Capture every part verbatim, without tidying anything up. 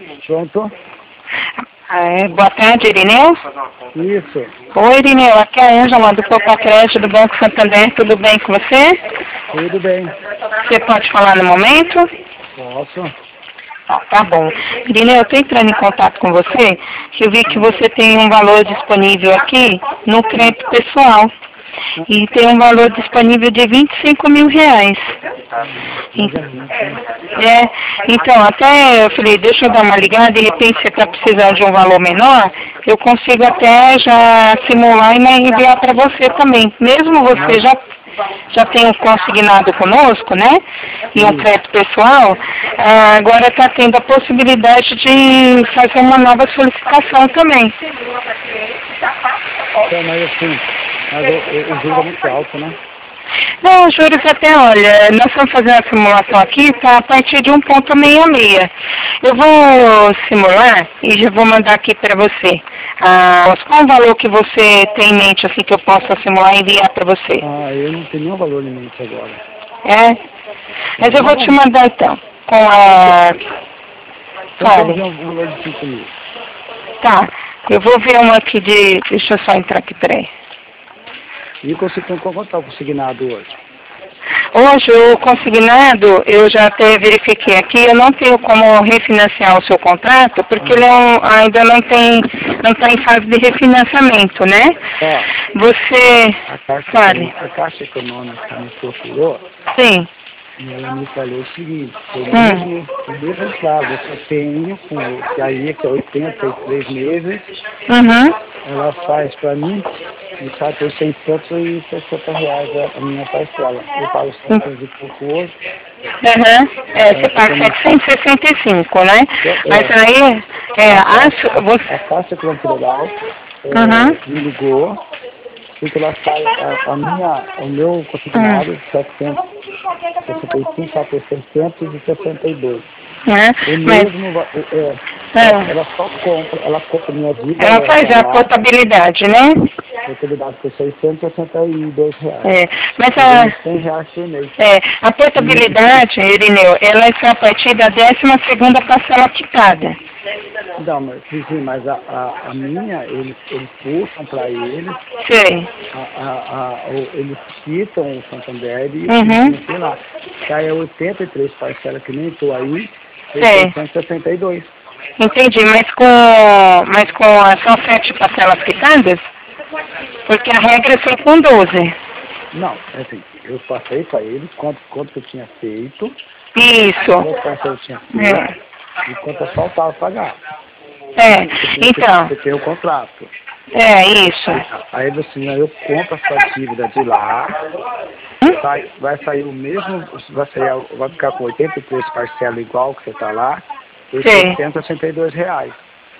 Pronto? É, boa tarde, Irineu. Isso. Oi, Irineu. Aqui é a Ângela do Copacrédito do Banco Santander. Tudo bem com você? Tudo bem. Você pode falar no momento? Posso? Ó, tá bom. Irineu, eu estou entrando em contato com você, que eu vi que você tem um valor disponível aqui no crédito pessoal. E tem um valor disponível de vinte e cinco mil reais. É, então, até eu falei, deixa eu dar uma ligada, de repente você está precisando de um valor menor, eu consigo até já simular e enviar para você também. Mesmo você já, já tem um consignado conosco, né? E um crédito pessoal, ah, agora está tendo a possibilidade de fazer uma nova solicitação também. Então, mas assim, mas o, o, o juro é muito alto, né? Não, juros até, olha, nós estamos fazendo a simulação aqui, tá a partir de um ponto sessenta e seis. Eu vou simular e já vou mandar aqui para você. Ah, qual o valor que você tem em mente, assim, que eu possa simular e enviar para você? Ah, eu não tenho nenhum valor em mente agora. É? Mas eu vou te mandar então, com a... Então, vamos ver um valor de cinco mil. Tá, eu vou ver uma aqui de... Deixa eu só entrar aqui, peraí. E consigo quanto o consignado hoje? Hoje o consignado, eu já até verifiquei aqui, eu não tenho como refinanciar o seu contrato, porque ele é um, ainda não tem, não está em fase de refinanciamento, né? Ó, você, a Caixa, fale. a Caixa Econômica me procurou. Sim. E ela me falou o seguinte, o hum. mesmo, o mesmo prazo que eu tenho, com, que aí que é oitenta e três meses, Uhum. ela faz para mim, e sai por seiscentos e sessenta reais a, a minha parcela. Eu pago seiscentos e pouco hoje. Uhum. É, você paga setecentos e sessenta e cinco, né? É, Mas aí, é, a, acho, você... a Caixa Federal é, Uhum. me ligou, porque ela sai a, a minha, o meu consignado, Uhum. setecentos e sessenta e cinco, sai por seiscentos e sessenta e dois. É, O mas... mesmo, é, É. ela, ela só compra, ela compra minha dívida, Ela ela faz tá a lá, portabilidade, né? portabilidade por seiscentos e sessenta e dois reais. É, mas Eu ganho a, cem reais por mês. é, a portabilidade, Irineu, ela é só a partir da décima segunda parcela quitada. Não, mas, sim, sim, mas a, a, a minha, eles, eles puxam para eles, Sei. a, a, a, o, eles quitam o Santander e Uhum. sei lá. Cai a oitenta e três parcelas que nem estou aí, Sei. seiscentos e sessenta e dois. Entendi, mas com, mas com as só sete parcelas quitadas? Porque a regra é só com doze. Não, é assim, eu passei para eles quanto, quanto que eu tinha feito, Isso. quantas parcelas eu tinha feito É. e quantas faltava pagar. É, Você tem, então. você tem o contrato. É, isso. Aí assim, aí eu compro a sua dívida de lá, Hum? sai, vai sair o mesmo, vai, sair, vai ficar com oitenta e três parcelas igual que você está lá, por Sei. seiscentos e sessenta e dois reais.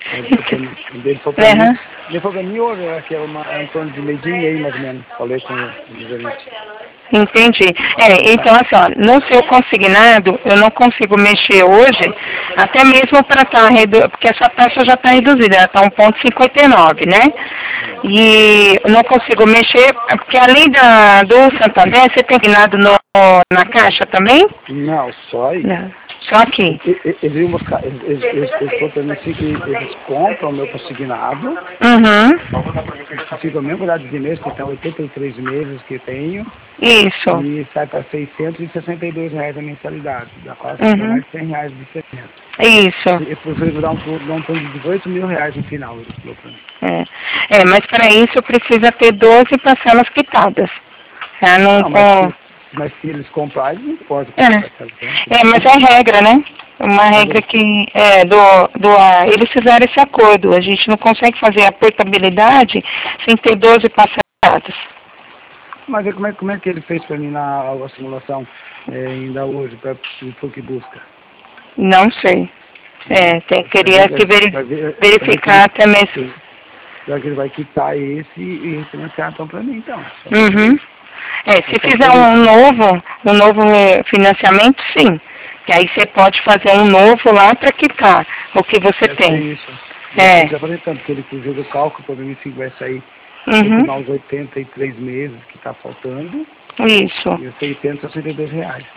Ele foi para Uhum. mim, ele foi para mim hoje, que é uma, é em torno de meio dia e meio mais ou menos, falei com o gerente. Entendi. É, então assim, ó, no seu consignado, eu não consigo mexer hoje, até mesmo para estar redu... porque essa taxa já está reduzida, ela está um ponto cinquenta e nove, né? E eu não consigo mexer, porque além da, do Santander, você tem consignado no, na caixa também? Não, só aí. Não. Só aqui. Eles, eles, eles, eles, eles, eles, para mim assim que eles compram o meu consignado, Uhum. fica a mesma quantidade de meses, que tem oitenta e três meses que tenho, Isso. e sai para seiscentos e sessenta e dois reais a mensalidade, dá quase Uhum. mais de cem reais de diferença. Isso. Eu prefiro dar um, dar um plano de dezoito mil reais no final, ele falou para mim. É. É, mas para isso precisa ter doze parcelas quitadas. Tá? Não, Não, mas se, mas se eles comprarem, não importa. É. É, mas é regra, né? Uma regra que é do, do ah, eles fizeram esse acordo. A gente não consegue fazer a portabilidade sem ter doze parceladas. Mas como é, como é que ele fez para mim na a simulação é, ainda hoje, para o que busca? Não sei. É, tem, queria que veri, verificar até mesmo. Já que ele vai quitar esse e refinanciar então para mim, então. Uhum. É, se fizer um novo, um novo financiamento, sim. Que aí você pode fazer um novo lá para quitar o que você Deve tem. Isso. É. Já falei tanto que ele fez o cálculo para mim, sim, vai sair uhum. no final os oitenta e três meses que está faltando. Isso. E os seiscentos e sessenta e dois reais.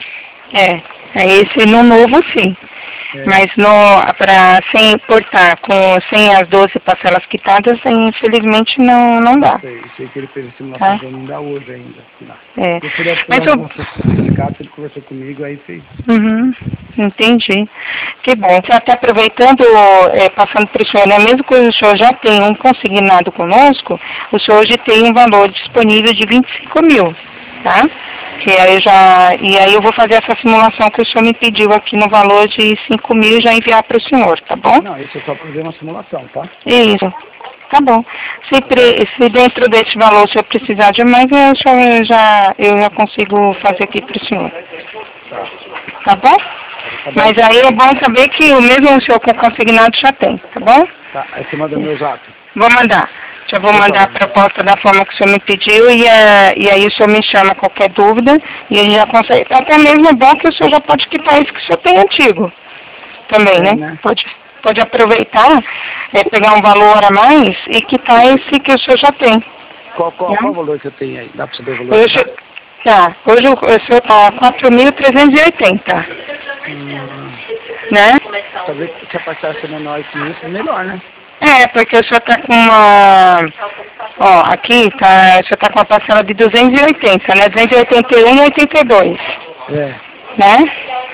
É, é esse no novo sim. É. Mas no, pra, sem importar, com, sem as doze parcelas quitadas, infelizmente não, não dá. Sei, sei que ele fez a simulação Tá? pra mim ainda hoje ainda. Lá. É. Eu fui Mas por eu... alguns certificados, ele conversou comigo, aí fez. Uhum, entendi. Que bom. Até aproveitando, é, passando para o senhor, né, mesmo que o senhor já tenha um consignado conosco, o senhor hoje tem um valor disponível de vinte e cinco mil, tá? Que aí já, e aí eu vou fazer essa simulação que o senhor me pediu aqui no valor de cinco mil e já enviar para o senhor, tá bom? Não, isso é só para fazer uma simulação, tá? Isso. Tá bom. Se, pre, se dentro desse valor o senhor precisar de mais, eu, senhor já, eu já consigo fazer aqui para o senhor. Tá. Tá bom? Tá bom. Mas aí é bom saber que o mesmo o senhor com consignado já tem, tá bom? Tá, aí você manda meu zap. Vou mandar. Já vou mandar a proposta da forma que o senhor me pediu e, é, e aí o senhor me chama qualquer dúvida e ele já consegue. Até mesmo é bom que o senhor já pode quitar isso que o senhor tem antigo. Também, É, né? né? Pode, pode aproveitar, é, pegar um valor a mais e quitar esse que o senhor já tem. Qual, qual, Né? qual o valor que eu tenho aí? Dá para saber o valor? Hoje, tá, hoje o, o senhor está quatro mil trezentos e oitenta. Hum, Né? talvez se a parcela ser menor que isso, melhor, né? É, porque o senhor está com uma... Ó, aqui tá, o senhor está com uma parcela de duzentos e oitenta, né? duzentos e oitenta e um e oitenta e dois, É. né?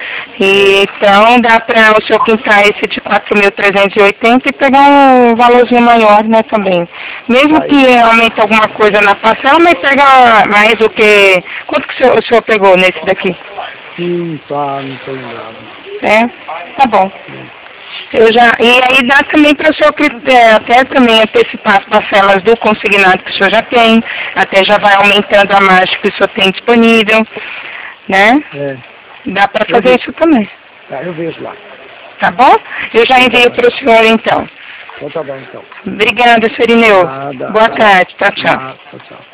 E, então dá para o senhor quitar esse de quatro mil trezentos e oitenta e pegar um valorzinho maior, né, também. Mesmo Aí. que aumente alguma coisa na parcela, mas pega mais do que... Quanto que o senhor, o senhor pegou nesse daqui? Hum, tá, não tô lembrado. É? Tá bom. É. Eu já, e aí dá também para o senhor é, até também antecipar as parcelas do consignado que o senhor já tem, até já vai aumentando a margem que o senhor tem disponível, né? É. Dá para fazer isso também. Tá, eu vejo lá. Tá bom? Eu já envio para o senhor então. Então tá bom, então. Obrigada, senhor Irineu. Nada. Boa tarde. Tchau, tchau. Nada, tchau, tchau.